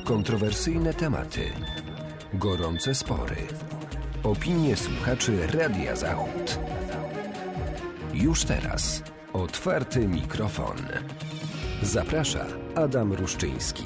Kontrowersyjne tematy, gorące spory, opinie słuchaczy Radia Zachód. Już teraz otwarty mikrofon. Zaprasza Adam Ruszczyński.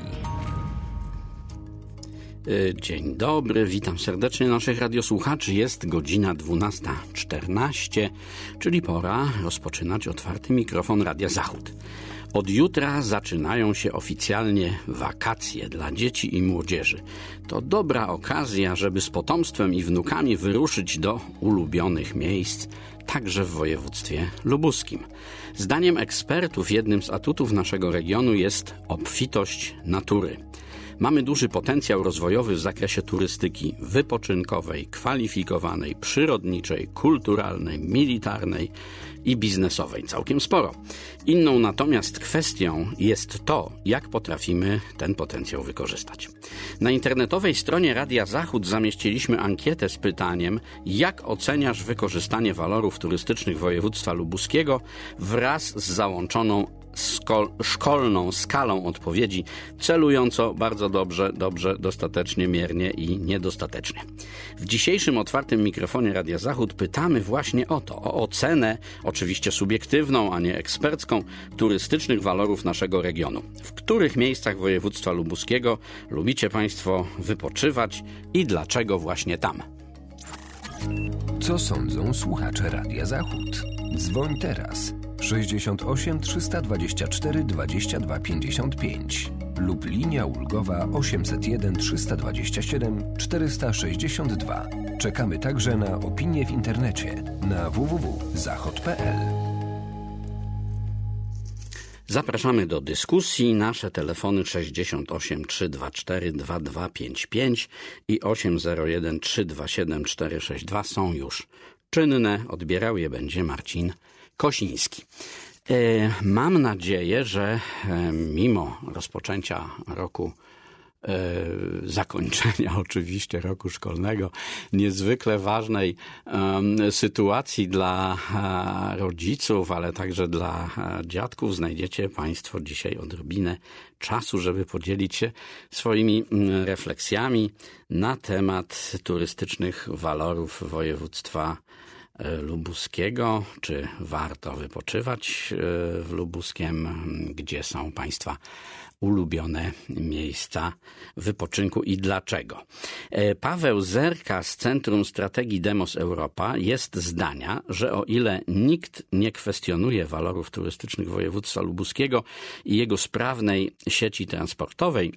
Dzień dobry, witam serdecznie naszych radiosłuchaczy. Jest godzina 12:14, czyli pora rozpoczynać otwarty mikrofon Radia Zachód. Od jutra zaczynają się oficjalnie wakacje dla dzieci i młodzieży. To dobra okazja, żeby z potomstwem i wnukami wyruszyć do ulubionych miejsc, także w województwie lubuskim. Zdaniem ekspertów jednym z atutów naszego regionu jest obfitość natury. Mamy duży potencjał rozwojowy w zakresie turystyki wypoczynkowej, kwalifikowanej, przyrodniczej, kulturalnej, militarnej i biznesowej. Całkiem sporo. Inną natomiast kwestią jest to, jak potrafimy ten potencjał wykorzystać. Na internetowej stronie Radia Zachód zamieściliśmy ankietę z pytaniem, jak oceniasz wykorzystanie walorów turystycznych województwa lubuskiego wraz z załączoną szkolną skalą odpowiedzi, celująco bardzo dobrze, dostatecznie, miernie i niedostatecznie. W dzisiejszym otwartym mikrofonie Radia Zachód pytamy właśnie o to, o ocenę, oczywiście subiektywną, a nie ekspercką, turystycznych walorów naszego regionu. W których miejscach województwa lubuskiego lubicie Państwo wypoczywać i dlaczego właśnie tam? Co sądzą słuchacze Radia Zachód? Dzwoń teraz 68 324 22 55 lub linia ulgowa 801 327 462. Czekamy także na opinie w internecie na www.zachod.pl. Zapraszamy do dyskusji. Nasze telefony 68 324 2255 i 801 327 462 są już czynne. Odbierał je będzie Marcin Kosiński. Mam nadzieję, że mimo rozpoczęcia roku, zakończenia oczywiście roku szkolnego, niezwykle ważnej sytuacji dla rodziców, ale także dla dziadków, znajdziecie Państwo dzisiaj odrobinę czasu, żeby podzielić się swoimi refleksjami na temat turystycznych walorów województwa lubuskiego. Czy warto wypoczywać w Lubuskiem? Gdzie są Państwa ulubione miejsca wypoczynku i dlaczego? Paweł Zerka z Centrum Strategii Demos Europa jest zdania, że o ile nikt nie kwestionuje walorów turystycznych województwa lubuskiego i jego sprawnej sieci transportowej,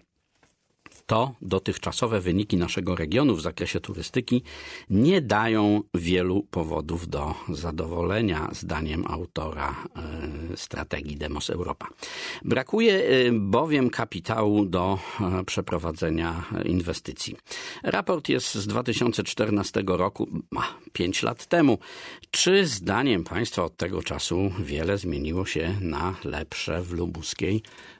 to dotychczasowe wyniki naszego regionu w zakresie turystyki nie dają wielu powodów do zadowolenia, zdaniem autora strategii Demos Europa. Brakuje bowiem kapitału do przeprowadzenia inwestycji. Raport jest z 2014 roku, 5 lat temu. Czy zdaniem Państwa od tego czasu wiele zmieniło się na lepsze w lubuskiej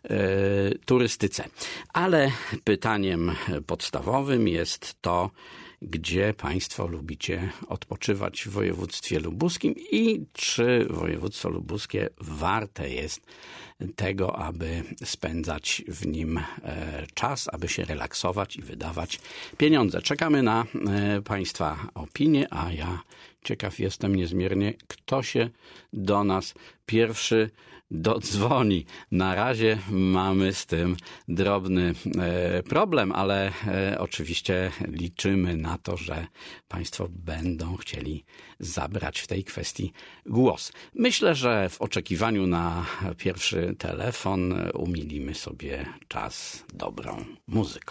turystyce? Ale pytaniem podstawowym jest to, gdzie Państwo lubicie odpoczywać w województwie lubuskim i czy województwo lubuskie warte jest tego, aby spędzać w nim czas, aby się relaksować i wydawać pieniądze. Czekamy na Państwa opinie, a ja ciekaw jestem niezmiernie, kto się do nas pierwszy dodzwoni. Na razie mamy z tym drobny problem, ale oczywiście liczymy na to, że Państwo będą chcieli zabrać w tej kwestii głos. Myślę, że w oczekiwaniu na pierwszy telefon umilimy sobie czas dobrą muzyką.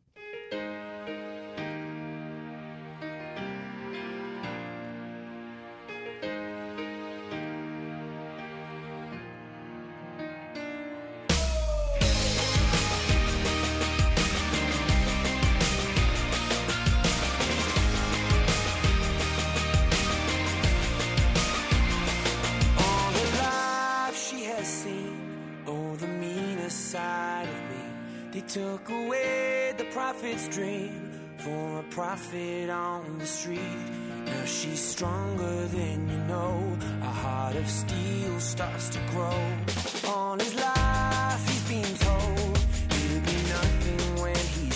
Took away the prophet's dream for a prophet on the street. Now she's stronger than you know. A heart of steel starts to grow. All his life he's been told it'll be nothing when he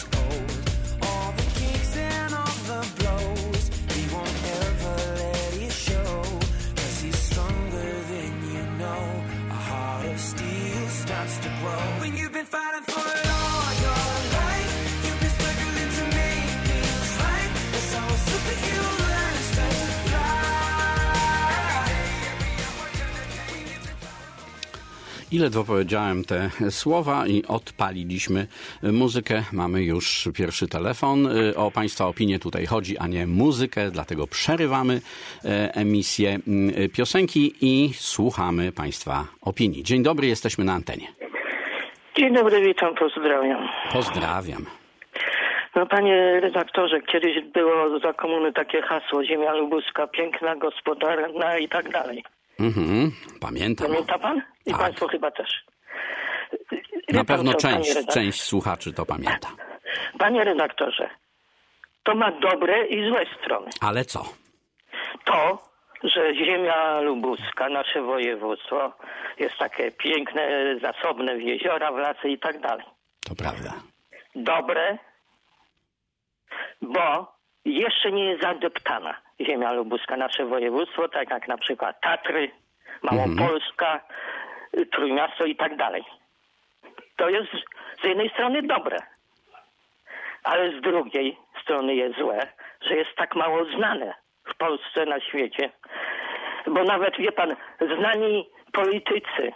starts to grow. When you've been fighting for it all your life, you've been struggling to make things right. That's how a superhero learns to I ledwo powiedziałem te słowa i odpaliliśmy muzykę. Mamy już pierwszy telefon. O Państwa opinię tutaj chodzi, a nie muzykę, dlatego przerywamy emisję piosenki i słuchamy Państwa opinii. Dzień dobry, jesteśmy na antenie. Dzień dobry, witam, pozdrawiam. Pozdrawiam. No panie redaktorze, kiedyś było za komuny takie hasło: ziemia lubuska, piękna, gospodarna i tak dalej. Pamiętam. Pamięta pan? I tak. Państwo chyba też. Na pewno część słuchaczy to pamięta. Panie redaktorze, to ma dobre i złe strony. Ale co? To, że ziemia lubuska, nasze województwo, jest takie piękne, zasobne w jeziora, w lasy i tak dalej. To prawda. Dobre, bo jeszcze nie jest zadeptana ziemia lubuska, nasze województwo, tak jak na przykład Tatry, Małopolska, Trójmiasto i tak dalej. To jest z jednej strony dobre, ale z drugiej strony jest złe, że jest tak mało znane w Polsce, na świecie. Bo nawet, wie pan, znani politycy,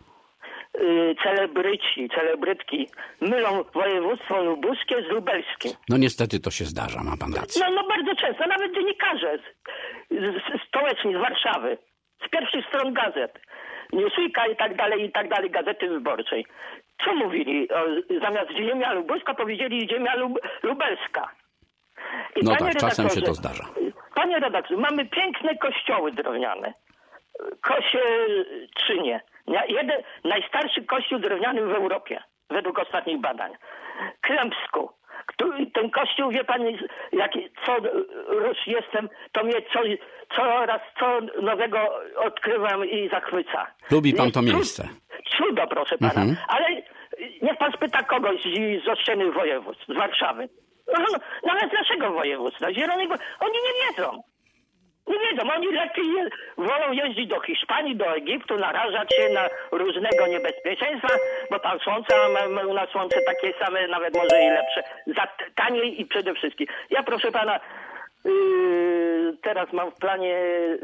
celebrytki mylą województwo lubuskie z lubelskim. No niestety to się zdarza, ma pan rację. No bardzo często, nawet dziennikarze stołeczni z Warszawy, z pierwszych stron gazet, Newsweeka i tak dalej, Gazety Wyborczej. Co mówili? Zamiast ziemia lubuska powiedzieli ziemia lubelska. I no tak, czasem się to zdarza. Panie redaktorze, mamy piękne kościoły drewniane. Kosieczynie. Jeden najstarszy kościół drewniany w Europie, według ostatnich badań. Klępsku. Ten kościół, wie pan, co rusz jestem, to mnie co nowego odkrywam i zachwyca. Lubi pan to miejsce. Cudo, proszę pana. Ale niech pan spyta kogoś z ościennych województw, z Warszawy. Nawet naszego województwa, Zielonego, oni nie wiedzą. Nie wiedzą, oni lepiej wolą jeździć do Hiszpanii, do Egiptu, narażać się na różnego niebezpieczeństwa, bo tam słońce, a my u nas słońce takie same, nawet może i lepsze, taniej i przede wszystkim. Ja, proszę pana, teraz mam w planie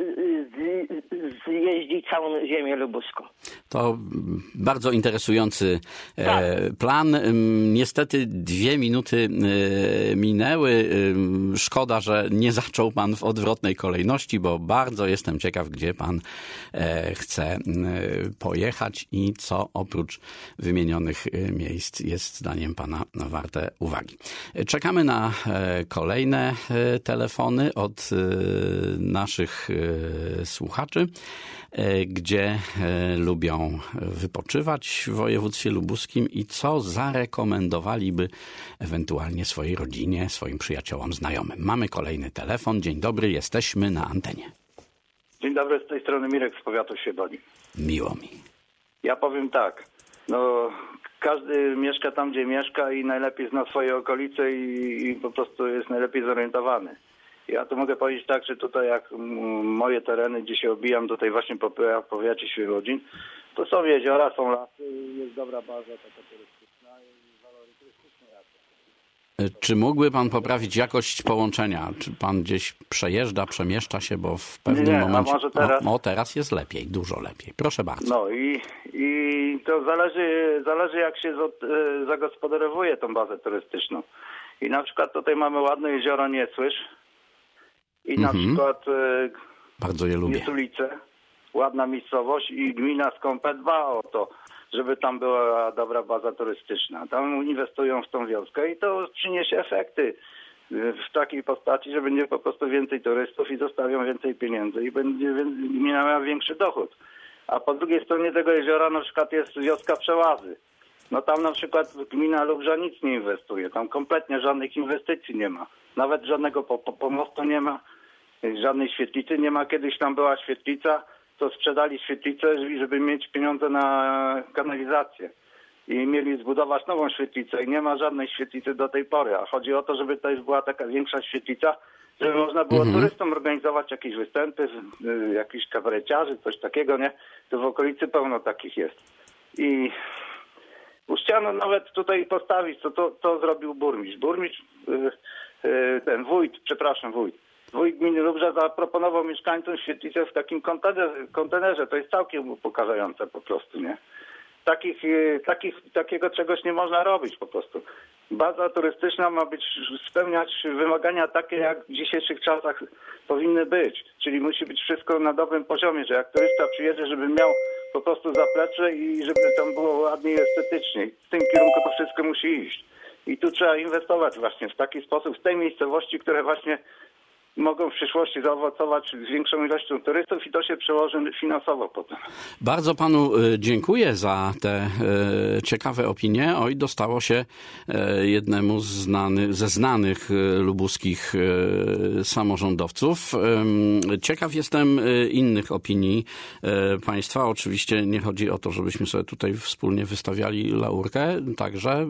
zjeździć całą ziemię lubuską. To bardzo interesujący plan. Niestety 2 minuty minęły. Szkoda, że nie zaczął pan w odwrotnej kolejności, bo bardzo jestem ciekaw, gdzie pan chce pojechać i co oprócz wymienionych miejsc jest zdaniem pana warte uwagi. Czekamy na kolejne telefony od naszych słuchaczy, gdzie lubią wypoczywać w województwie lubuskim i co zarekomendowaliby ewentualnie swojej rodzinie, swoim przyjaciołom, znajomym. Mamy kolejny telefon. Dzień dobry, jesteśmy na antenie. Dzień dobry, z tej strony Mirek z powiatu Świebodzin. Miło mi. Ja powiem tak, no każdy mieszka tam, gdzie mieszka i najlepiej zna swoje okolice i po prostu jest najlepiej zorientowany. Ja tu mogę powiedzieć tak, że tutaj jak moje tereny, gdzie się obijam, tutaj właśnie po powiacie Świebodzin, to są jeziora, są lasy, jest dobra baza taka turystyczna i walory turystyczne raczej. Czy mógłby pan poprawić jakość połączenia? Czy pan gdzieś przemieszcza się, bo w pewnym momencie... A może teraz? Teraz jest lepiej, dużo lepiej. Proszę bardzo. No i to zależy jak się zagospodarowuje tą bazę turystyczną. I na przykład tutaj mamy ładne jezioro Niesłysz i na przykład bardzo je lubię. Niesulice, ładna miejscowość i gmina Skąpę dba o to, żeby tam była dobra baza turystyczna. Tam inwestują w tą wioskę i to przyniesie efekty w takiej postaci, że będzie po prostu więcej turystów i zostawią więcej pieniędzy i będzie gmina miała większy dochód. A po drugiej stronie tego jeziora na przykład jest wioska Przełazy. No tam na przykład gmina Lubrza nic nie inwestuje. Tam kompletnie żadnych inwestycji nie ma. Nawet żadnego pomostu nie ma. Żadnej świetlicy nie ma. Kiedyś tam była świetlica, to sprzedali świetlicę, żeby mieć pieniądze na kanalizację. I mieli zbudować nową świetlicę i nie ma żadnej świetlicy do tej pory. A chodzi o to, żeby to już była taka większa świetlica, żeby można było turystom organizować jakieś występy, jakichś kabareciarzy, coś takiego, nie? To w okolicy pełno takich jest. I chciano nawet tutaj postawić, to zrobił burmistrz. Burmistrz, wójt gminy Lubrza zaproponował mieszkańcom świetlicę w takim kontenerze. To jest całkiem upokarzające po prostu, nie? Takiego czegoś nie można robić po prostu. Baza turystyczna ma spełniać wymagania takie, jak w dzisiejszych czasach powinny być. Czyli musi być wszystko na dobrym poziomie, że jak turysta przyjedzie, żeby miał po prostu zaplecze i żeby tam było ładnie i estetycznie. W tym kierunku to wszystko musi iść. I tu trzeba inwestować właśnie w taki sposób, w tej miejscowości, które właśnie mogą w przyszłości zaowocować z większą ilością turystów i to się przełoży finansowo potem. Bardzo panu dziękuję za te ciekawe opinie. Oj, dostało się jednemu ze znanych lubuskich samorządowców. Ciekaw jestem innych opinii państwa. Oczywiście nie chodzi o to, żebyśmy sobie tutaj wspólnie wystawiali laurkę. Także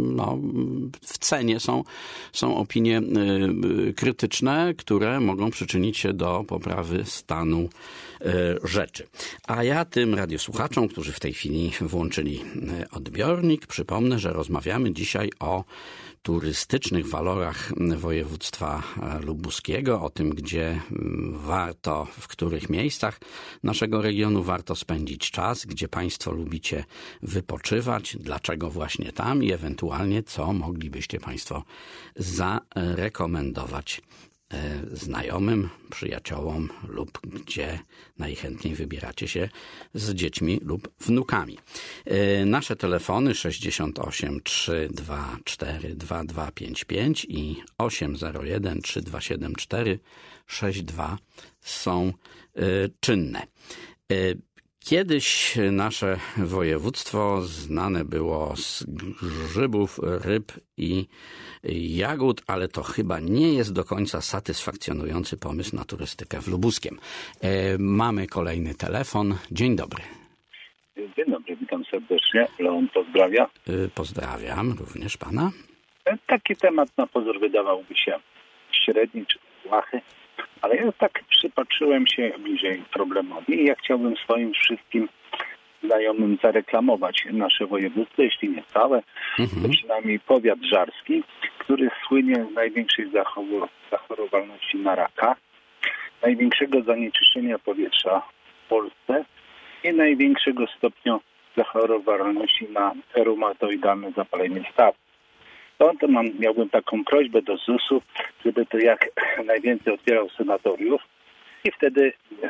w cenie są opinie krytyczne, które mogą przyczynić się do poprawy stanu rzeczy. A ja tym radiosłuchaczom, którzy w tej chwili włączyli odbiornik, przypomnę, że rozmawiamy dzisiaj o turystycznych walorach województwa lubuskiego, o tym, gdzie warto, w których miejscach naszego regionu warto spędzić czas, gdzie państwo lubicie wypoczywać, dlaczego właśnie tam i ewentualnie co moglibyście państwo zarekomendować znajomym, przyjaciołom lub gdzie najchętniej wybieracie się z dziećmi lub wnukami. Nasze telefony 68 324 2255 i 801 3274 62 są czynne. Kiedyś nasze województwo znane było z grzybów, ryb i jagód, ale to chyba nie jest do końca satysfakcjonujący pomysł na turystykę w Lubuskiem. Mamy kolejny telefon. Dzień dobry. Dzień dobry, witam serdecznie. Leon pozdrawia. Pozdrawiam również pana. Taki temat na pozór wydawałby się średni czy błahy, ale ja tak przypatrzyłem się bliżej problemowi i ja chciałbym swoim wszystkim znajomym zareklamować nasze województwo, jeśli nie całe, to przynajmniej powiat żarski, który słynie z największej zachorowalności na raka, największego zanieczyszczenia powietrza w Polsce i największego stopnia zachorowalności na reumatoidalne zapalenie stawu. To miałbym taką prośbę do ZUS-u, żeby to jak najwięcej otwierał sanatoriów i wtedy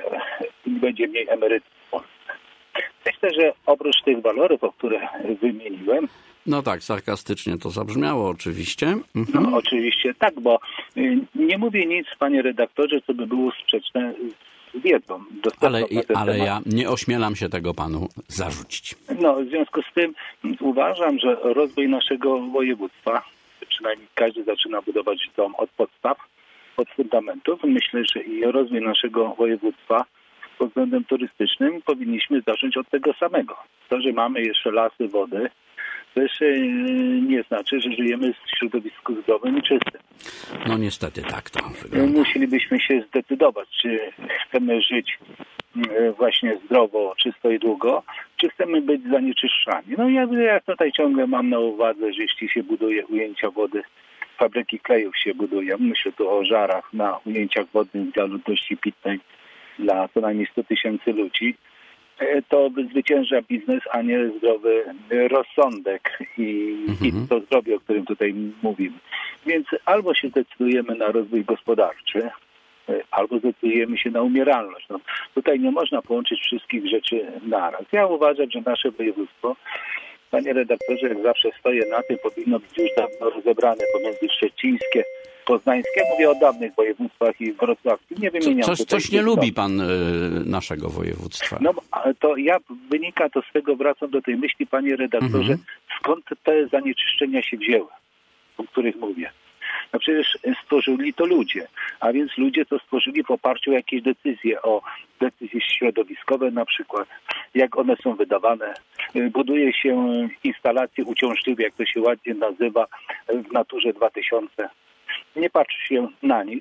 będzie mniej emerytów w Polsce. Myślę, że oprócz tych walorów, o których wymieniłem... No tak, sarkastycznie to zabrzmiało oczywiście. No oczywiście tak, bo nie mówię nic, panie redaktorze, co by było sprzeczne z wiedzą. Ale ja nie ośmielam się tego panu zarzucić. No, w związku z tym uważam, że rozwój naszego województwa, przynajmniej każdy zaczyna budować dom od podstaw, od fundamentów. Myślę, że i rozwój naszego województwa pod względem turystycznym powinniśmy zacząć od tego samego. To, że mamy jeszcze lasy, wody, to jeszcze nie znaczy, że żyjemy w środowisku zdrowym i czystym. No niestety tak to wygląda. Musielibyśmy się zdecydować, czy chcemy żyć właśnie zdrowo, czysto i długo, czy chcemy być zanieczyszczani. No ja tutaj ciągle mam na uwadze, że jeśli się buduje ujęcia wody, fabryki klejów się buduje, myślę tu o żarach na ujęciach wodnych dla ludności pitnej dla co najmniej 100 tysięcy ludzi, to zwycięża biznes, a nie zdrowy rozsądek i to zdrowie, o którym tutaj mówimy. Więc albo się zdecydujemy na rozwój gospodarczy, albo zdecydujemy się na umieralność. No, tutaj nie można połączyć wszystkich rzeczy naraz. Ja uważam, że nasze województwo, panie redaktorze, jak zawsze stoję na tym, powinno być już dawno rozebrane pomiędzy szczecińskie, poznańskie. Mówię o dawnych województwach i wrocławskim. Nie wymieniam coś nie lubi pan naszego województwa. No to wynika to z tego, wracam do tej myśli, panie redaktorze, skąd te zanieczyszczenia się wzięły, o których mówię. No przecież stworzyli to ludzie, a więc ludzie to stworzyli w oparciu o jakieś decyzje, o decyzje środowiskowe na przykład, jak one są wydawane. Buduje się instalacje uciążliwe, jak to się ładnie nazywa w Naturze 2000. Nie patrzy się na nic,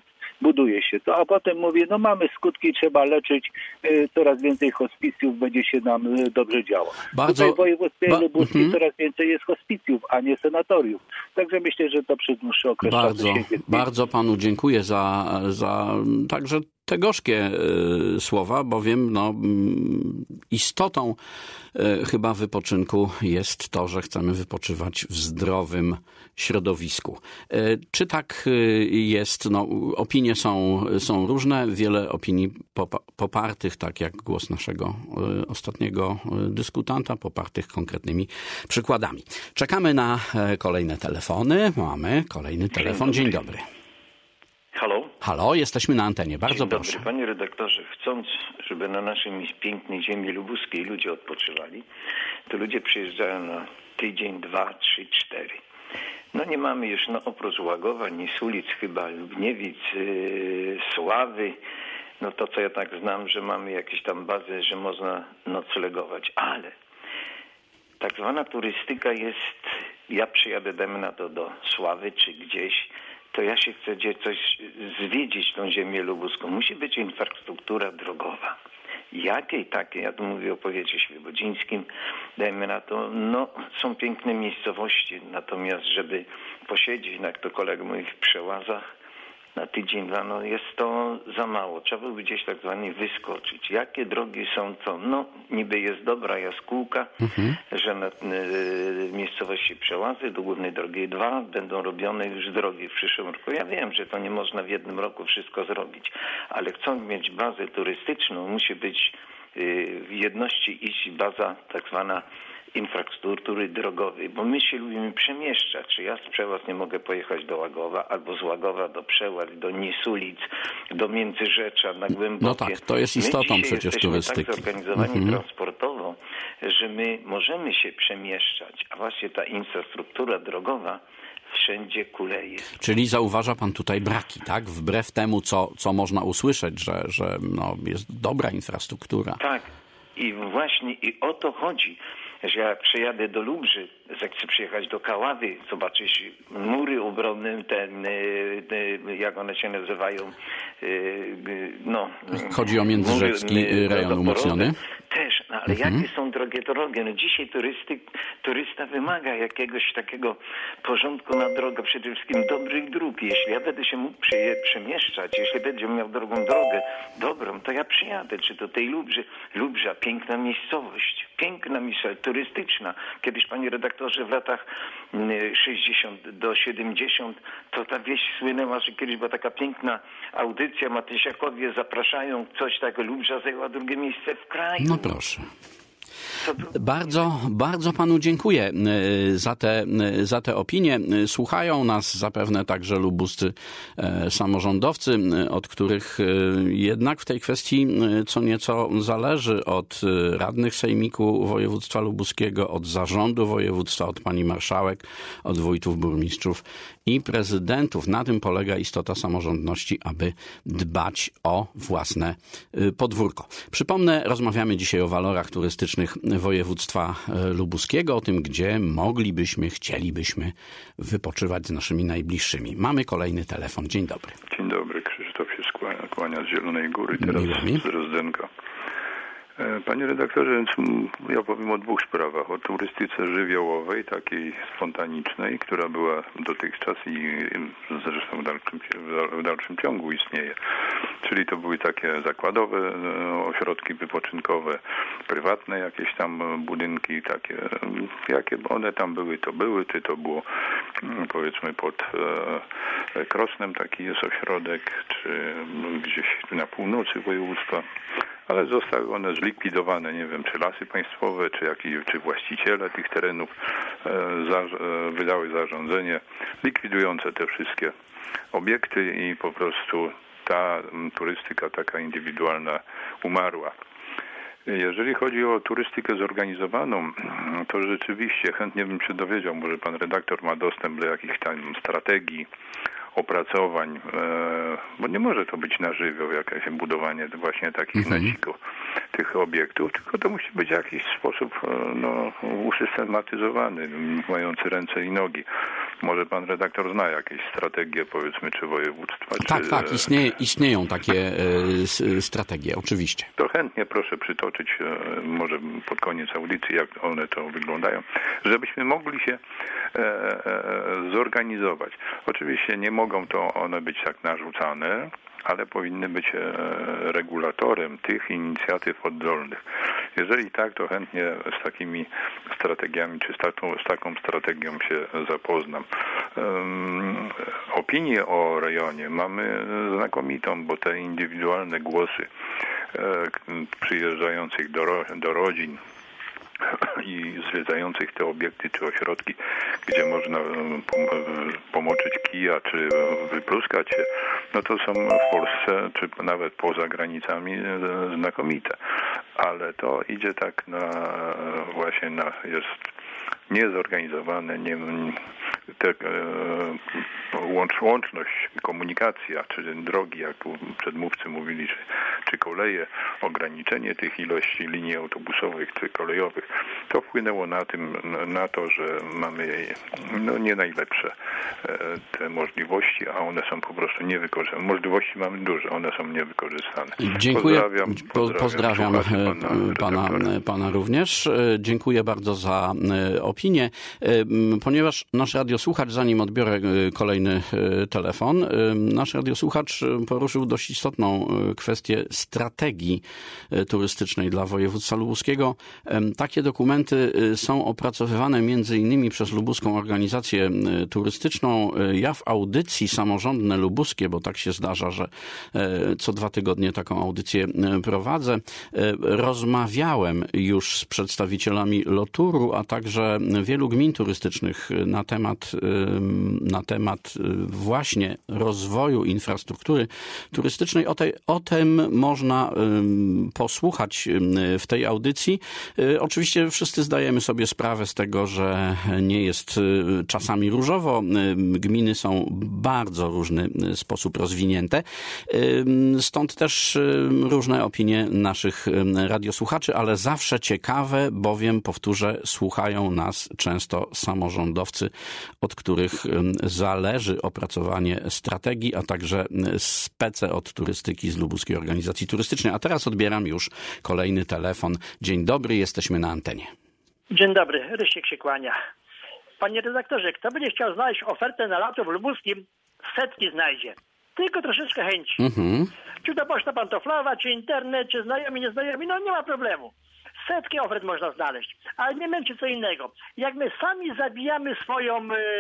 buduje się to, a potem mówię, no mamy skutki, trzeba leczyć, coraz więcej hospicjów, będzie się nam dobrze działo. Tutaj w województwie lubuskim coraz więcej jest hospicjów, a nie sanatoriów. Także myślę, że to przez dłuższy okres czasu się bardzo panu dziękuję za także te gorzkie słowa, bowiem istotą chyba wypoczynku jest to, że chcemy wypoczywać w zdrowym środowisku. Czy tak jest? Opinie są różne, wiele opinii popartych, tak jak głos naszego ostatniego dyskutanta, popartych konkretnymi przykładami. Czekamy na kolejne telefony. Mamy kolejny telefon. Dzień dobry. Halo, jesteśmy na antenie. Bardzo proszę. Dobry. Panie redaktorze, chcąc, żeby na naszej pięknej ziemi lubuskiej ludzie odpoczywali, to ludzie przyjeżdżają na tydzień, 2, 3, 4. Nie mamy już oprócz Łagowa, ni Sulic chyba, Lubniewic, Sławy, to co ja tak znam, że mamy jakieś tam bazy, że można noclegować, ale tak zwana turystyka jest, ja przyjadę, dajmy na to do Sławy czy gdzieś, to ja się chcę gdzieś coś zwiedzić tą ziemię lubuską. Musi być infrastruktura drogowa. Jakiej takiej? Ja tu mówię o powiecie świebodzińskim. Dajmy na to, są piękne miejscowości, natomiast żeby posiedzieć, jak to kolega mówi, w Przełazach na tydzień, jest to za mało. Trzeba by gdzieś tak zwanie wyskoczyć. Jakie drogi są to? Niby jest dobra jaskółka, że na miejscowości Przełazy do głównej drogi 2 będą robione już drogi w przyszłym roku. Ja wiem, że to nie można w jednym roku wszystko zrobić, ale chcąc mieć bazę turystyczną, musi być w jedności iść baza tak zwana infrastruktury drogowej, bo my się lubimy przemieszczać. Czy ja z Przełaz nie mogę pojechać do Łagowa, albo z Łagowa do Przełaz, do Nisulic, do Międzyrzecza, na Głębokie. To jest istotą przecież turystyki. My jesteśmy tak zorganizowani transportowo, że my możemy się przemieszczać, a właśnie ta infrastruktura drogowa wszędzie kuleje. Czyli zauważa pan tutaj braki, tak? Wbrew temu, co można usłyszeć, że jest dobra infrastruktura. Tak. I właśnie o to chodzi, że jak przyjadę do Lubrzy, chcę przyjechać do Kaławy, zobaczyć mury obronne, jak one się nazywają, Chodzi o Międzyrzecki rejon umocniony. Też, ale jakie są drogie drogi? Dzisiaj turysta wymaga jakiegoś takiego porządku na drogę, przede wszystkim dobrych dróg. Jeśli ja będę się mógł przemieszczać, jeśli będzie miał drogę dobrą, to ja przyjadę, czy do tej Lubrza, piękna miejscowość, turystyczna. Kiedyś, panie redaktorze, w latach 60 do 70, to ta wieś słynęła, że kiedyś była taka piękna audycja, Matysiakowie zapraszają, coś takiego, Lubrza zajęła drugie miejsce w kraju. No proszę. Bardzo panu dziękuję za te opinie. Słuchają nas zapewne także lubuscy samorządowcy, od których jednak w tej kwestii co nieco zależy, od radnych sejmiku województwa lubuskiego, od zarządu województwa, od pani marszałek, od wójtów, burmistrzów i prezydentów. Na tym polega istota samorządności, aby dbać o własne podwórko. Przypomnę, rozmawiamy dzisiaj o walorach turystycznych województwa lubuskiego, o tym, gdzie chcielibyśmy wypoczywać z naszymi najbliższymi. Mamy kolejny telefon. Dzień dobry. Dzień dobry, Krzysztof się kłania z Zielonej Góry, teraz z Rozdęka. Panie redaktorze, ja powiem o dwóch sprawach. O turystyce żywiołowej, takiej spontanicznej, która była dotychczas i zresztą w dalszym ciągu istnieje. Czyli to były takie zakładowe ośrodki wypoczynkowe, prywatne jakieś tam budynki, takie, jakie one tam były, czy to było powiedzmy pod Krosnem taki jest ośrodek, czy gdzieś na północy województwa. Ale zostały one zlikwidowane, nie wiem, czy Lasy Państwowe, czy właściciele tych terenów wydały zarządzenie likwidujące te wszystkie obiekty i po prostu ta turystyka taka indywidualna umarła. Jeżeli chodzi o turystykę zorganizowaną, to rzeczywiście chętnie bym się dowiedział, może pan redaktor ma dostęp do jakichś tam strategii, opracowań, bo nie może to być na żywioł jakieś budowanie właśnie takich na dziko tych obiektów, tylko to musi być w jakiś sposób usystematyzowany, mający ręce i nogi. Może pan redaktor zna jakieś strategie, powiedzmy, czy województwa? Tak, istnieją takie strategie, oczywiście. To chętnie proszę przytoczyć, może pod koniec audycji, jak one to wyglądają, żebyśmy mogli się zorganizować. Oczywiście nie mogą to one być tak narzucane, ale powinny być regulatorem tych inicjatyw oddolnych. Jeżeli tak, to chętnie z takimi strategiami, czy z taką strategią się zapoznam. Opinię o rejonie mamy znakomitą, bo te indywidualne głosy przyjeżdżających do rodzin i zwiedzających te obiekty czy ośrodki, gdzie można pomoczyć kija czy wypluskać się, no to są w Polsce czy nawet poza granicami znakomite. Ale to idzie tak jest niezorganizowane, łączność, komunikacja, czy drogi, jak przedmówcy mówili, czy koleje, ograniczenie tych ilości linii autobusowych czy kolejowych, to wpłynęło na to, że mamy nie najlepsze te możliwości, a one są po prostu niewykorzystane. Możliwości mamy duże, one są niewykorzystane. Dziękuję. Pozdrawiam pana również. Dziękuję bardzo za opinię. Ponieważ nasz radiosłuchacz, zanim odbiorę kolejny telefon, nasz radiosłuchacz poruszył dość istotną kwestię strategii turystycznej dla województwa lubuskiego. Takie dokumenty są opracowywane między innymi przez Lubuską Organizację Turystyczną. Ja w audycji Samorządne Lubuskie, bo tak się zdarza, że co 2 tygodnie taką audycję prowadzę, rozmawiałem już z przedstawicielami Loturu, a także wielu gmin turystycznych na temat właśnie rozwoju infrastruktury turystycznej. O tym można posłuchać w tej audycji. Oczywiście wszyscy zdajemy sobie sprawę z tego, że nie jest czasami różowo. Gminy są bardzo różny sposób rozwinięte. Stąd też różne opinie naszych radiosłuchaczy, ale zawsze ciekawe, bowiem, powtórzę, słuchają nas często samorządowcy, od których zależy opracowanie strategii, a także spece od turystyki z Lubuskiej Organizacji Turystycznej. A teraz odbieram już kolejny telefon. Dzień dobry, jesteśmy na antenie. Dzień dobry, Rysiek się kłania. Panie redaktorze, kto będzie chciał znaleźć ofertę na lato w Lubuskim, setki znajdzie. Tylko troszeczkę chęci. Czy to poczta pantoflowa, czy internet, czy znajomi, nieznajomi, no nie ma problemu. Setki ofert można znaleźć, ale nie męczy co innego. Jak my sami zabijamy swoje,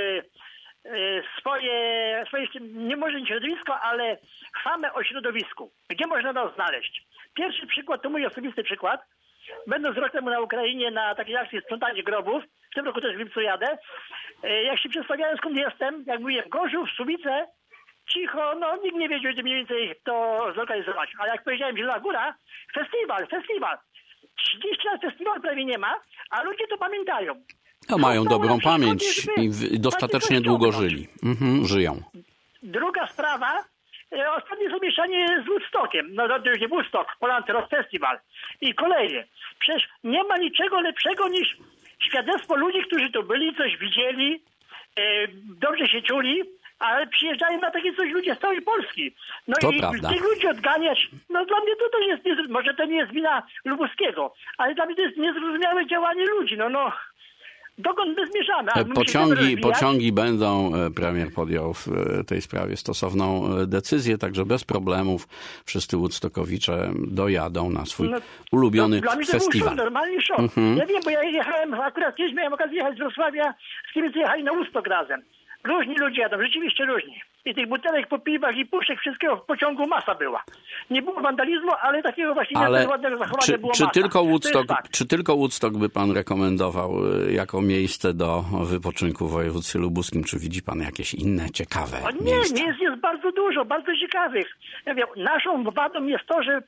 nie może nie środowisko, ale chwamę o środowisku. Gdzie można to znaleźć? Pierwszy przykład to mój osobisty przykład. Będąc rok temu na Ukrainie na takiej akcji sprzątanie grobów, w tym roku też w lipcu jadę, jak się przedstawiałem skąd jestem, jak mówiłem Gorzów, Subice, cicho, no nikt nie wiedział, gdzie mniej więcej to zlokalizować. Ale jak powiedziałem Zielona Góra, festiwal. 30 lat festiwal prawie nie ma, a ludzie to pamiętają. No, mają dobrą pamięć i dostatecznie długo żyli. Żyją. Druga sprawa, ostatnie zamieszanie z Woodstockiem. No to już nie Woodstock, Poland Rock Festival. I koleje. Przecież nie ma niczego lepszego niż świadectwo ludzi, którzy tu byli, coś widzieli, dobrze się czuli, ale przyjeżdżają na takie coś ludzie z całej Polski. No to i prawda. Tych ludzi odganiać, no dla mnie to jest, może to nie jest wina Lubuskiego, ale dla mnie to jest niezrozumiałe działanie ludzi. No. Dokąd my zmierzamy? Pociągi będą, premier podjął w tej sprawie stosowną decyzję, także bez problemów wszyscy Woodstockowicze dojadą na swój ulubiony dla mnie to festiwal. Był normalny szok. Ja wiem, bo ja jechałem, akurat kiedyś miałem okazję jechać z Wrocławia, z kimś jechali na Woodstock razem. Różni ludzie jadą, rzeczywiście różni. I tych butelek po piwach i puszek, wszystkiego w pociągu masa była. Nie było wandalizmu, ale takiego właśnie ładnego zachowania było masa. Czy tylko Woodstock by pan rekomendował jako miejsce do wypoczynku w województwie lubuskim? Czy widzi pan jakieś inne ciekawe miejsca? Nie, jest bardzo dużo, bardzo ciekawych. Ja wiem, naszą wadą jest to, że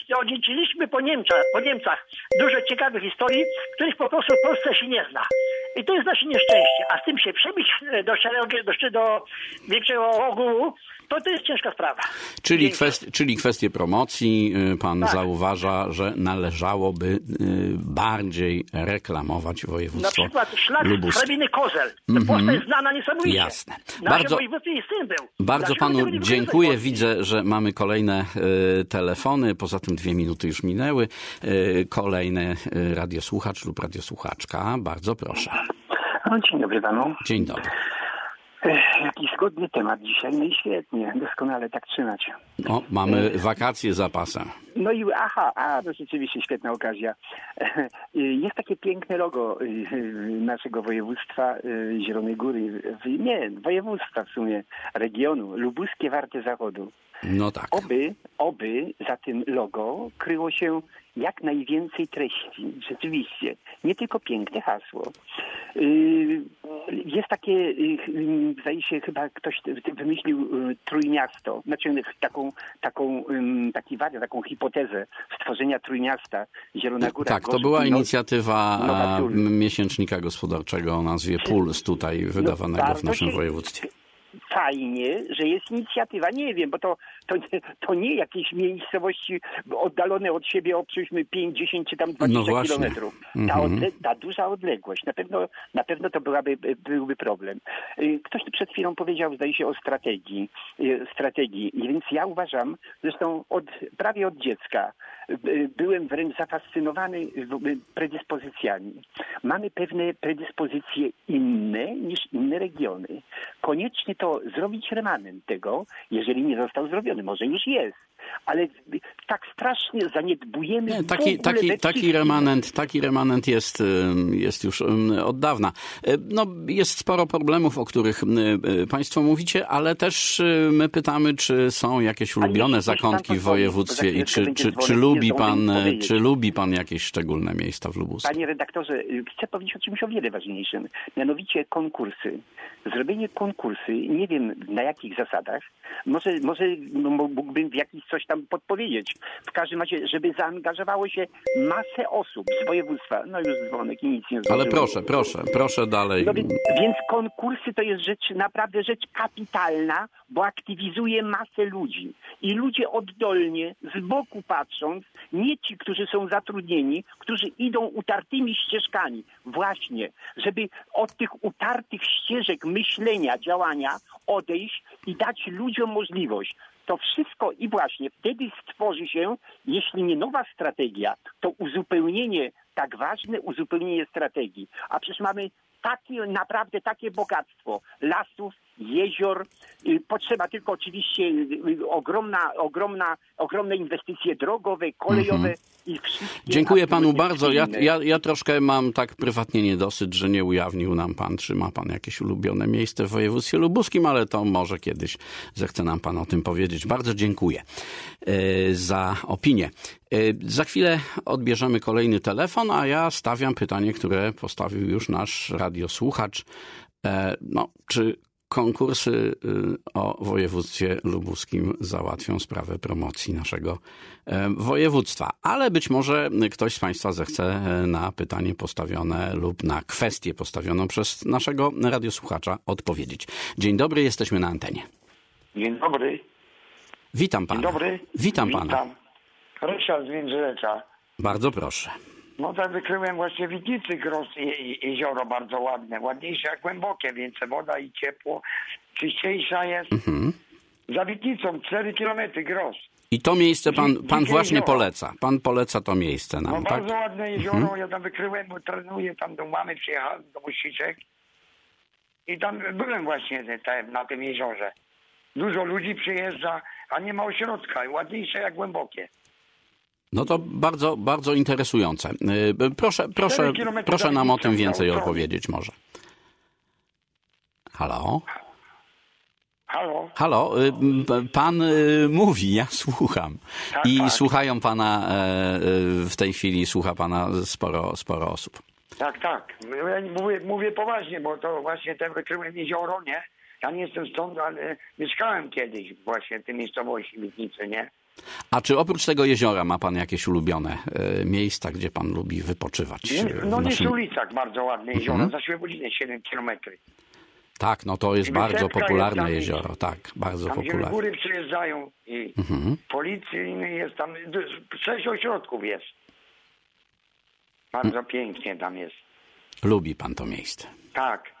odziedziczyliśmy po Niemcach dużo ciekawych historii, których po prostu w Polsce się nie zna. I to jest nasze nieszczęście. A z tym się przebić do większego ogółu, to jest ciężka sprawa. Czyli kwestię promocji pan zauważa, że należałoby bardziej reklamować województwo lubuskie. Na przykład szlak Hrabiny Kozel. Postać jest znana niesamowicie. Jasne. Nasze województwo i syn był. Bardzo panu dziękuję. Widzę, że mamy kolejne telefony. Poza tym 2 minuty już minęły. Kolejny radiosłuchacz lub radiosłuchaczka. Bardzo proszę. Dzień dobry panu. Dzień dobry. Jakiś zgodny temat dzisiaj, no i świetnie, doskonale tak trzymać. No, mamy wakacje za pasem. No i to rzeczywiście świetna okazja. Jest takie piękne logo naszego województwa Zielonej Góry, województwa w sumie, regionu, lubuskie warte zachodu. No tak. Oby za tym logo kryło się jak najwięcej treści. Rzeczywiście. Nie tylko piękne hasło. Jest takie, zdaje się, chyba ktoś wymyślił Trójmiasto. Znaczy taką hipotezę stworzenia Trójmiasta Zielona Góra. Tak, to była inicjatywa miesięcznika gospodarczego o nazwie Puls tutaj wydawanego w naszym województwie. Fajnie, że jest inicjatywa. Nie wiem, bo to nie jakieś miejscowości oddalone od siebie o przyjśmy 5, 10 czy tam 20 kilometrów. Ta duża odległość. Na pewno to byłby problem. Ktoś tu przed chwilą powiedział, zdaje się, o strategii. Więc ja uważam, zresztą prawie od dziecka byłem wręcz zafascynowany predyspozycjami. Mamy pewne predyspozycje inne niż inne regiony. Koniecznie to zrobić remanent tego, jeżeli nie został zrobiony. Może już jest. Ale tak strasznie zaniedbujemy... Nie, taki remanent jest już od dawna. No, jest sporo problemów, o których państwo mówicie, ale też my pytamy, czy są jakieś ulubione zakątki w województwie i czy lubi pan jakieś szczególne miejsca w Lubusku? Panie redaktorze, chcę powiedzieć o czymś o wiele ważniejszym. Mianowicie konkursy. Zrobienie konkursy, nie wiem na jakich zasadach, może mógłbym w jakiś coś tam podpowiedzieć. W każdym razie, żeby zaangażowało się masę osób z województwa. No już dzwonek i nic nie zdążyłem. Ale proszę dalej. No, więc konkursy to jest naprawdę rzecz kapitalna, bo aktywizuje masę ludzi. I ludzie oddolnie, z boku patrząc, nie ci, którzy są zatrudnieni, którzy idą utartymi ścieżkami. Właśnie, żeby od tych utartych ścieżek myślenia, działania odejść i dać ludziom możliwość. To wszystko i właśnie wtedy stworzy się, jeśli nie nowa strategia, to uzupełnienie, tak ważne uzupełnienie strategii. A przecież mamy naprawdę takie bogactwo lasów, jezior. Potrzeba tylko oczywiście ogromne inwestycje drogowe, kolejowe i wszystkie. Dziękuję panu bardzo. Ja troszkę mam tak prywatnie niedosyt, że nie ujawnił nam pan, czy ma pan jakieś ulubione miejsce w województwie lubuskim, ale to może kiedyś zechce nam pan o tym powiedzieć. Bardzo dziękuję za opinię. Za chwilę odbierzemy kolejny telefon, a ja stawiam pytanie, które postawił już nasz radiosłuchacz. Czy konkursy o województwie lubuskim załatwią sprawę promocji naszego województwa. Ale być może ktoś z państwa zechce na pytanie postawione lub na kwestię postawioną przez naszego radiosłuchacza odpowiedzieć. Dzień dobry, jesteśmy na antenie. Dzień dobry. Witam pana. Dzień dobry. Witam pana. Ryszard z Międzyrzecza. Bardzo proszę. No tak wykryłem właśnie w Witnicy Gros jezioro bardzo ładne. Ładniejsze jak głębokie, więcej woda i ciepło. Czyściejsza jest. Za Witnicą 4 kilometry Gros. I to miejsce pan właśnie poleca. Pan poleca to miejsce nam, tak? Bardzo ładne jezioro. Ja tam wykryłem, bo trenuję tam do mamy, przyjechałem do Musiczek. I tam byłem właśnie na tym jeziorze. Dużo ludzi przyjeżdża, a nie ma ośrodka. Ładniejsze jak głębokie. No to bardzo, bardzo interesujące. Proszę nam o tym więcej opowiedzieć może. Halo? Halo? Pan mówi, ja słucham. Tak, I słuchają pana w tej chwili, słucha pana sporo osób. Tak. Ja mówię poważnie, bo to właśnie wykryłem jezioro, nie? Ja nie jestem stąd, ale mieszkałem kiedyś właśnie w tej miejscowości Witnicy, nie? A czy oprócz tego jeziora ma pan jakieś ulubione miejsca, gdzie pan lubi wypoczywać? No jest w Ulicach bardzo ładne jezioro, za Świebodziny 7 kilometrów. Tak, no to jest bardzo popularne jest jezioro, tak, bardzo tam, popularne. Gdzie góry przyjeżdżają i policyjny jest tam, 6 ośrodków jest. Bardzo pięknie tam jest. Lubi pan to miejsce? Tak.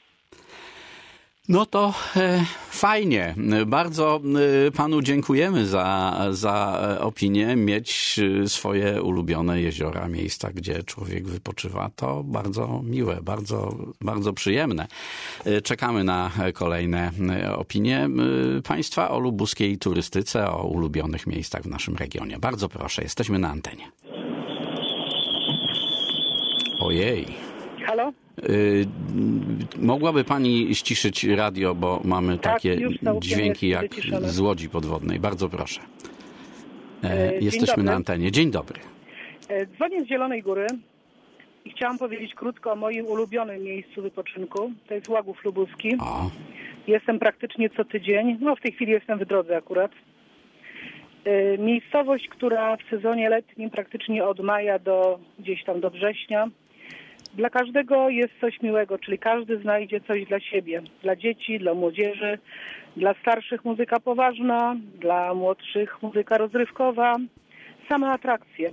No to fajnie. Bardzo panu dziękujemy za opinię. Mieć swoje ulubione jeziora, miejsca, gdzie człowiek wypoczywa. To bardzo miłe, bardzo przyjemne. Czekamy na kolejne opinie państwa o lubuskiej turystyce, o ulubionych miejscach w naszym regionie. Bardzo proszę, jesteśmy na antenie. Ojej. Halo? Mogłaby pani ściszyć radio, bo mamy takie dźwięki jak z łodzi podwodnej. Bardzo proszę. Jesteśmy na antenie. Dzień dobry. Dzwonię z Zielonej Góry i chciałam powiedzieć krótko o moim ulubionym miejscu wypoczynku. To jest Łagów Lubuski. Jestem praktycznie co tydzień. No w tej chwili jestem w drodze akurat. Miejscowość, która w sezonie letnim praktycznie od maja do gdzieś tam do września. Dla każdego jest coś miłego, czyli każdy znajdzie coś dla siebie. Dla dzieci, dla młodzieży, dla starszych muzyka poważna, dla młodszych muzyka rozrywkowa. Same atrakcje.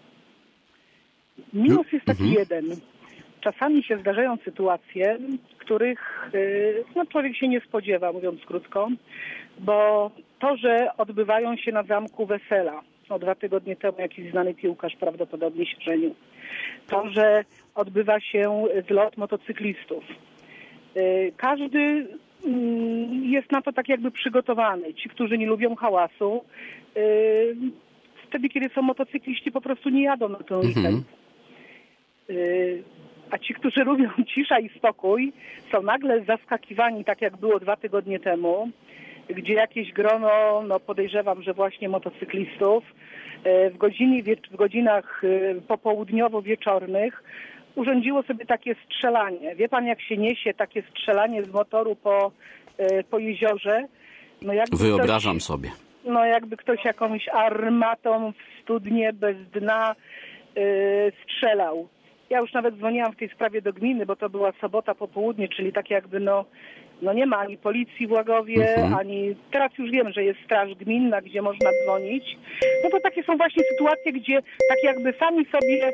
Minus jest taki jeden. Czasami się zdarzają sytuacje, których człowiek się nie spodziewa, mówiąc krótko, bo to, że odbywają się na zamku wesela. 2 tygodnie temu jakiś znany piłkarz prawdopodobnie się żenił. To, że odbywa się zlot motocyklistów. Każdy jest na to tak jakby przygotowany. Ci, którzy nie lubią hałasu, wtedy, kiedy są motocykliści, po prostu nie jadą na ten weekend. A ci, którzy lubią cisza i spokój, są nagle zaskakiwani, tak jak było 2 tygodnie temu, gdzie jakieś grono, podejrzewam, że właśnie motocyklistów, w godzinach popołudniowo-wieczornych urządziło sobie takie strzelanie. Wie pan, jak się niesie takie strzelanie z motoru po jeziorze? Wyobrażam sobie. Jakby ktoś jakąś armatą w studnie bez dna strzelał. Ja już nawet dzwoniłam w tej sprawie do gminy, bo to była sobota po południu, czyli tak jakby nie ma ani policji w Łagowie, ani... Teraz już wiem, że jest straż gminna, gdzie można dzwonić. No to takie są właśnie sytuacje, gdzie tak jakby sami sobie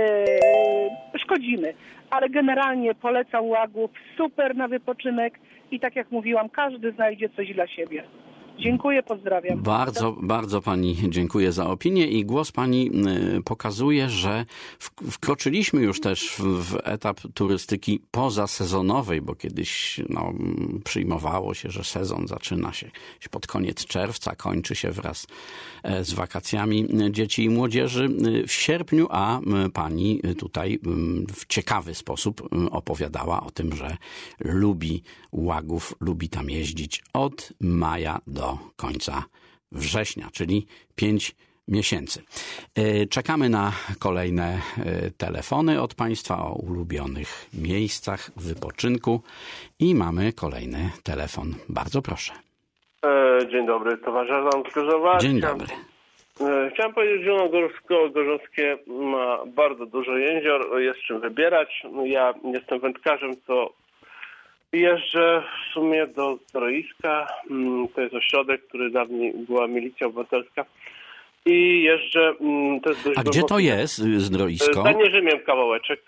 szkodzimy. Ale generalnie polecam Łagów, super na wypoczynek i tak jak mówiłam, każdy znajdzie coś dla siebie. Dziękuję, pozdrawiam. Bardzo pani dziękuję za opinię i głos pani pokazuje, że wkroczyliśmy już też w etap turystyki pozasezonowej, bo kiedyś przyjmowało się, że sezon zaczyna się pod koniec czerwca, kończy się wraz z wakacjami dzieci i młodzieży w sierpniu, a pani tutaj w ciekawy sposób opowiadała o tym, że lubi Łagów, lubi tam jeździć od maja do końca września, czyli 5 miesięcy. Czekamy na kolejne telefony od państwa o ulubionych miejscach wypoczynku i mamy kolejny telefon. Bardzo proszę. Dzień dobry, towarzysz Adam z Gorzowa. Dzień dobry. Chciałem powiedzieć, że Zielonogórsko-Gorzowskie ma bardzo dużo jezior, jest czym wybierać. Ja jestem wędkarzem, to jeżdżę w sumie do Zdroiska, to jest ośrodek, który dawniej była milicja obywatelska i jeżdżę, to jest dość... A gdzie to jest Zdroisko? Za Nierzymiem kawałeczek.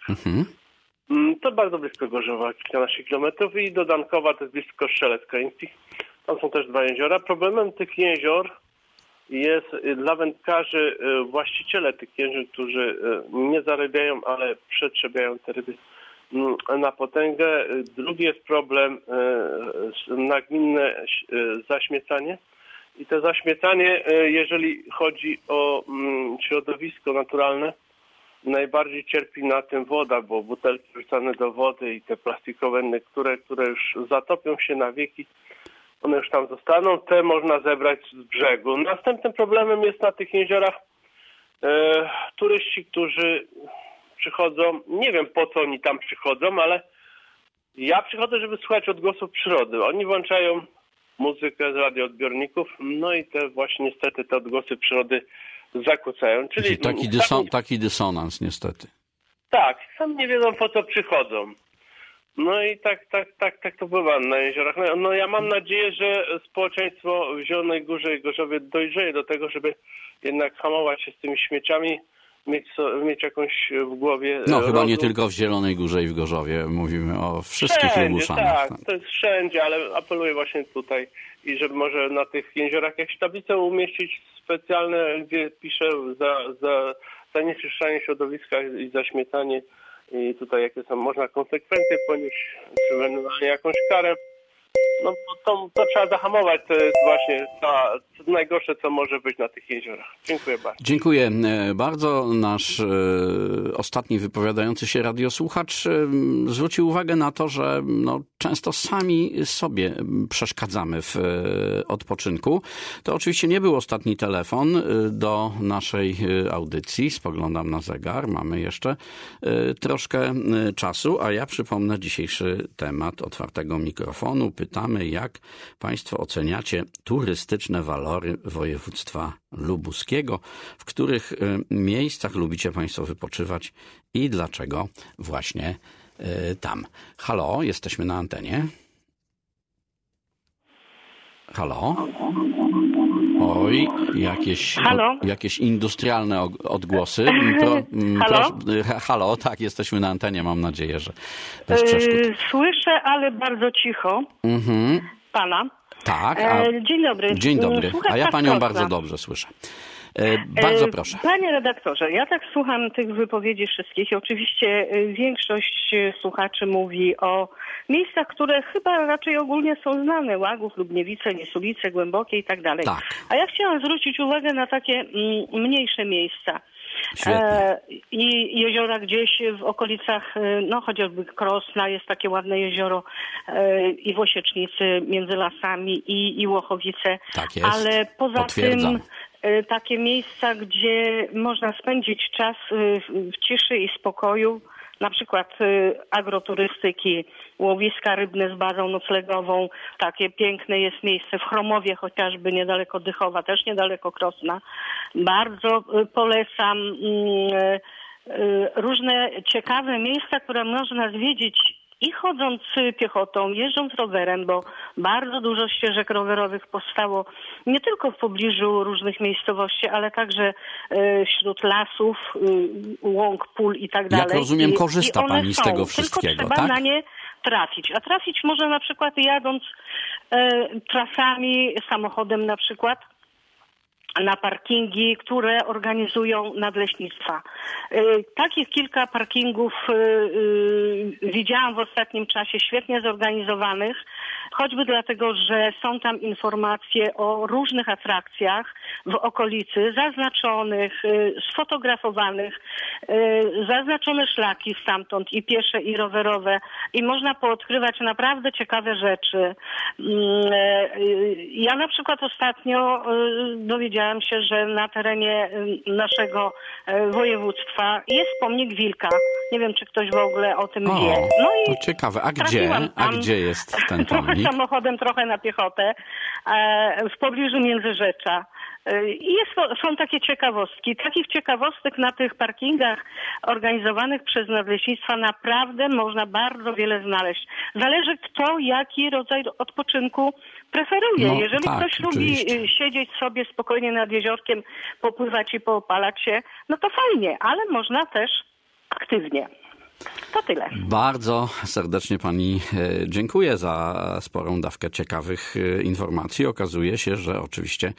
To bardzo blisko Gorzowa, kilkanaście kilometrów i do Dankowa to jest blisko Strzelec Krajeńskich. Tam są też 2 jeziora. Problemem tych jezior jest dla wędkarzy właściciele tych jezior, którzy nie zarabiają, ale przetrzebiają te ryby na potęgę. Drugi jest problem nagminne zaśmiecanie. I to zaśmiecanie, jeżeli chodzi o środowisko naturalne, najbardziej cierpi na tym woda, bo butelki wrzucane do wody i te plastikowe, które już zatopią się na wieki, one już tam zostaną, te można zebrać z brzegu. Następnym problemem jest na tych jeziorach turyści, którzy przychodzą, nie wiem po co oni tam przychodzą, ale ja przychodzę, żeby słuchać odgłosów przyrody. Oni włączają muzykę z radioodbiorników, no i te właśnie niestety te odgłosy przyrody zakłócają. Czyli taki dysonans niestety. Tak, sami nie wiedzą po co przychodzą. No i tak to bywa na jeziorach. No ja mam nadzieję, że społeczeństwo w Zielonej Górze i Gorzowie dojrzeje do tego, żeby jednak hamować się z tymi śmieciami, mieć jakąś w głowie... No chyba nie tylko w Zielonej Górze i w Gorzowie, mówimy o wszystkich Lubuszanach. Tak, to jest wszędzie, ale apeluję właśnie tutaj i żeby może na tych jeziorach jakieś tablice umieścić specjalne, gdzie piszę za zanieczyszczanie środowiska i zaśmiecanie i tutaj jakie są, można konsekwencje ponieść, czy ewentualnie jakąś karę. No to trzeba zahamować, to jest właśnie to najgorsze, co może być na tych jeziorach. Dziękuję bardzo. Dziękuję bardzo. Nasz ostatni wypowiadający się radiosłuchacz zwrócił uwagę na to, że często sami sobie przeszkadzamy w odpoczynku. To oczywiście nie był ostatni telefon do naszej audycji. Spoglądam na zegar. Mamy jeszcze troszkę czasu, a ja przypomnę dzisiejszy temat otwartego mikrofonu. Pytamy, jak Państwo oceniacie turystyczne walory województwa lubuskiego, w których miejscach lubicie Państwo wypoczywać i dlaczego właśnie tam. Halo, jesteśmy na antenie. Halo? Oj, jakieś industrialne odgłosy. Halo, tak, jesteśmy na antenie, mam nadzieję, że bez przeszkód. Słyszę, ale bardzo cicho. Pana. Tak. Dzień dobry. Dzień dobry. A ja Panią bardzo dobrze słyszę. Bardzo proszę. Panie redaktorze, ja tak słucham tych wypowiedzi wszystkich i oczywiście większość słuchaczy mówi o miejscach, które chyba raczej ogólnie są znane. Łagów, Lubniewice, Niesulice, Głębokie i tak dalej. A ja chciałam zwrócić uwagę na takie mniejsze miejsca. I jeziora gdzieś w okolicach, chociażby Krosna, jest takie ładne jezioro i w Osiecznicy między lasami i Łochowice. Tak jest. Ale poza tym takie miejsca, gdzie można spędzić czas w ciszy i spokoju, na przykład agroturystyki, łowiska rybne z bazą noclegową. Takie piękne jest miejsce w Chromowie chociażby, niedaleko Dychowa, też niedaleko Krosna. Bardzo polecam różne ciekawe miejsca, które można zwiedzić i chodząc piechotą, jeżdżąc rowerem, bo bardzo dużo ścieżek rowerowych powstało nie tylko w pobliżu różnych miejscowości, ale także wśród lasów, łąk, pól i tak dalej. Jak rozumiem, korzysta Pani z tego wszystkiego, tylko trzeba na nie trafić. A trafić może na przykład jadąc trasami, samochodem na przykład, na parkingi, które organizują nadleśnictwa. Takich kilka parkingów widziałam w ostatnim czasie, świetnie zorganizowanych, choćby dlatego, że są tam informacje o różnych atrakcjach w okolicy, zaznaczonych, sfotografowanych, zaznaczone szlaki stamtąd i piesze, i rowerowe i można poodkrywać naprawdę ciekawe rzeczy. Ja na przykład ostatnio dowiedziałam się, że na terenie naszego województwa jest pomnik wilka. Nie wiem, czy ktoś w ogóle o tym wie. No i to ciekawe. A gdzie jest ten pomnik? Trochę samochodem, trochę na piechotę. W pobliżu Międzyrzecza. I są takie ciekawostki. Takich ciekawostek na tych parkingach organizowanych przez nadleśnictwa naprawdę można bardzo wiele znaleźć. Zależy kto, jaki rodzaj odpoczynku preferuje. Jeżeli ktoś lubi siedzieć sobie spokojnie nad jeziorkiem, popływać i poopalać się, no to fajnie, ale można też aktywnie. To tyle. Bardzo serdecznie Pani dziękuję za sporą dawkę ciekawych informacji. Okazuje się, że oczywiście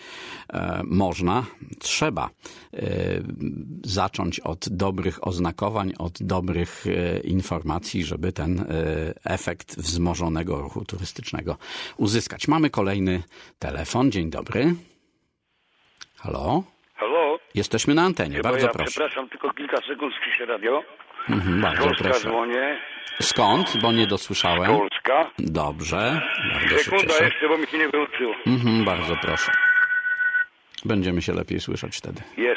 trzeba zacząć od dobrych oznakowań, od dobrych informacji, żeby ten efekt wzmożonego ruchu turystycznego uzyskać. Mamy kolejny telefon. Dzień dobry. Halo? Halo? Jesteśmy na antenie. Bardzo proszę. Przepraszam, tylko kilka sekund spiszę radio. Bardzo proszę. Dzwonię. Skąd? Bo nie dosłyszałem. Z Polska. Dobrze. Bardzo się Sekunda cieszę. jeszcze, bo mi się nie wyłączyło. Bardzo proszę. Będziemy się lepiej słyszeć wtedy. Jestem.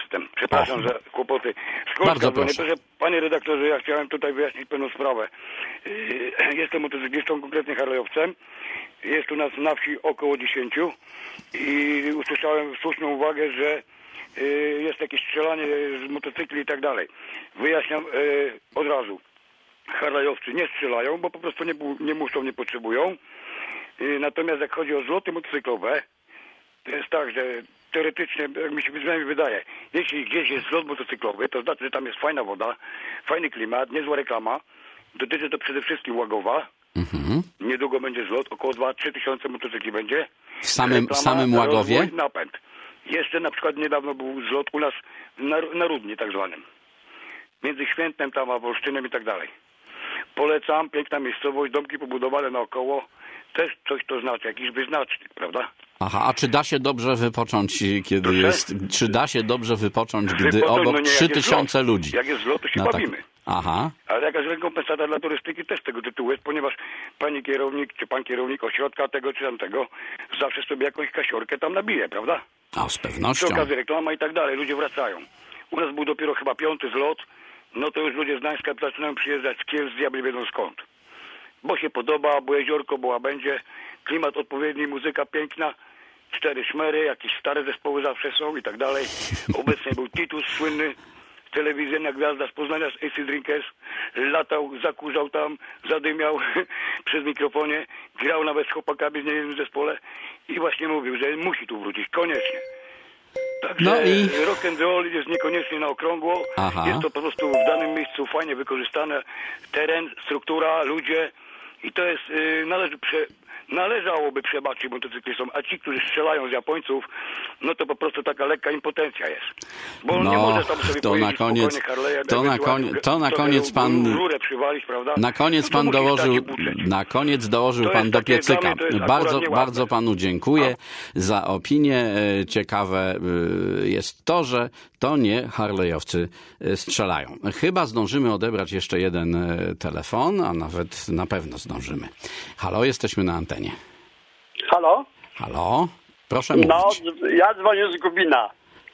Przepraszam za kłopoty. Bardzo proszę. Proszę, panie redaktorze, ja chciałem tutaj wyjaśnić pewną sprawę. Jestem motocyklistą, konkretnie harlejowcem. Jest u nas na wsi około 10 i usłyszałem słuszną uwagę, że jest jakieś strzelanie z motocykli i tak dalej. Wyjaśniam od razu. Harlejowcy nie strzelają, bo po prostu nie muszą, nie potrzebują. Natomiast jak chodzi o zloty motocyklowe, to jest tak, że teoretycznie, jak mi się przynajmniej wydaje, jeśli gdzieś jest zlot motocyklowy, to znaczy, że tam jest fajna woda, fajny klimat, niezła reklama. Dotyczy to przede wszystkim Łagowa. Niedługo będzie zlot, około 2-3 tysiące motocykli będzie. W samym Łagowie? Napęd. Jeszcze na przykład niedawno był zlot u nas na Rudnie tak zwanym. Między Świętem tam a Wolsztynem i tak dalej. Polecam, piękna miejscowość, domki pobudowane naokoło. Też coś to znaczy, jakiś wyznacznik, prawda? Aha, a czy da się dobrze wypocząć, kiedy jest... Czy da się dobrze wypocząć, gdy obok 3000 ludzi? Jak jest zlot, to się bawimy. Tak. Aha. Ale jakaś rekompensata dla turystyki też z tego tytułu jest, ponieważ pani kierownik, czy pan kierownik ośrodka tego czy tamtego zawsze sobie jakąś kasiorkę tam nabije, prawda? A z pewnością. Przy okazji reklama i tak dalej, ludzie wracają. U nas był dopiero chyba 5. zlot, no to już ludzie z Gdańska zaczynają przyjeżdżać z Kielc, diabli wiedzą skąd. Bo się podoba, bo jeziorko, bo będzie, klimat odpowiedni, muzyka piękna, 4 szmery, jakieś stare zespoły zawsze są i tak dalej. Obecnie był Titus, słynny, telewizyjna gwiazda z Poznania, z AC Drinkers, latał, zakurzał tam, zadymiał przez mikrofonie, grał nawet z chłopakami w niejednym zespole i właśnie mówił, że musi tu wrócić, koniecznie. Także rock and roll jest niekoniecznie na okrągło. Aha. Jest to po prostu w danym miejscu fajnie wykorzystane teren, struktura, ludzie i to jest, należałoby przebaczyć motocyklistom, a ci, którzy strzelają z Japońców, no to po prostu taka lekka impotencja jest. Bo nie może tam sobie pojeździć spokojnie Harley'em, to na koniec pan rurę przywalić, prawda? Na koniec pan dołożył pan do piecyka. Bardzo panu dziękuję za opinię. Ciekawe jest to, że to nie harlejowcy strzelają. Chyba zdążymy odebrać jeszcze jeden telefon, a nawet na pewno zdążymy. Halo, jesteśmy na antenie. Halo? Halo? Proszę mówić. No, ja dzwonię z Gubina.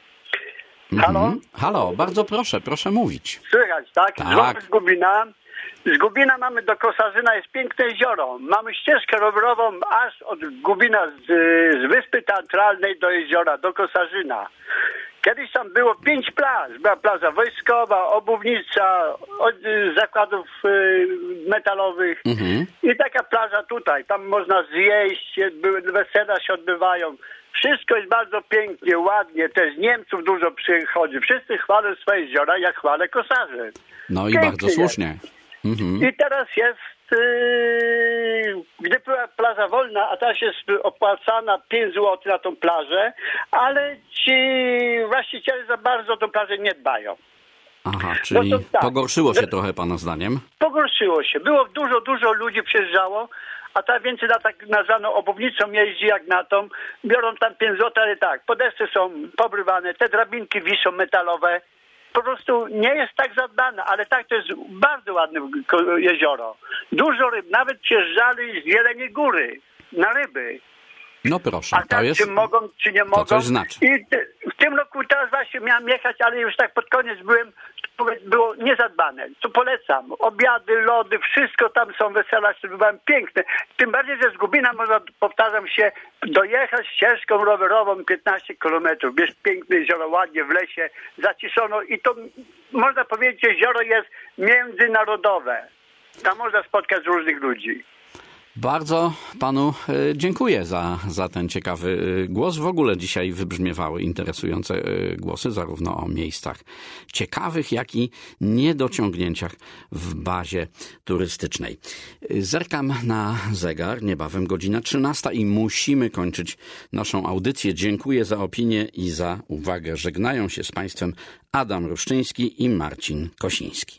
Halo? Halo, bardzo proszę mówić. Słychać, tak? Tak. Dzwonię z Gubina. Z Gubina mamy do Kosarzyna, jest piękne jezioro. Mamy ścieżkę rowerową aż od Gubina z Wyspy Teatralnej do jeziora, do Kosarzyna. Kiedyś tam było 5 plaż. Była plaża wojskowa, obuwnicza, od zakładów metalowych i taka plaża tutaj. Tam można zjeść, wesela się odbywają. Wszystko jest bardzo pięknie, ładnie. Też Niemców dużo przychodzi. Wszyscy chwalą swoje jeziora, jak chwalę Kosarzy. No i bardzo słusznie. I teraz jest, gdy była plaża wolna, a teraz jest opłacana 5 zł na tą plażę, ale ci właściciele za bardzo tą plażę nie dbają. Aha, czyli pogorszyło się trochę pana zdaniem? Pogorszyło się. Było dużo ludzi przyjeżdżało, a ta więcej na tak nazwaną obownicą jeździ jak na tą. Biorą tam 5 zł, ale tak, podesty są pobrywane, te drabinki wiszą metalowe. Po prostu nie jest tak zadbane, ale tak to jest bardzo ładne jezioro. Dużo ryb, nawet przyjeżdżali z Jeleniej Góry na ryby. No proszę, a tak, czy mogą, czy nie mogą. To coś znaczy. I w tym roku teraz właśnie miałem jechać, ale już tak pod koniec byłem, było niezadbane. To polecam. Obiady, lody, wszystko tam są, wesela się odbywają piękne. Tym bardziej, że z Gubina można, powtarzam się, dojechać ścieżką rowerową 15 kilometrów. Jest piękne jezioro, ładnie w lesie, zaciszono i to można powiedzieć, jezioro jest międzynarodowe. Tam można spotkać różnych ludzi. Bardzo panu dziękuję za ten ciekawy głos. W ogóle dzisiaj wybrzmiewały interesujące głosy, zarówno o miejscach ciekawych, jak i niedociągnięciach w bazie turystycznej. Zerkam na zegar, niebawem godzina 13 i musimy kończyć naszą audycję. Dziękuję za opinię i za uwagę. Żegnają się z państwem Adam Ruszczyński i Marcin Kosiński.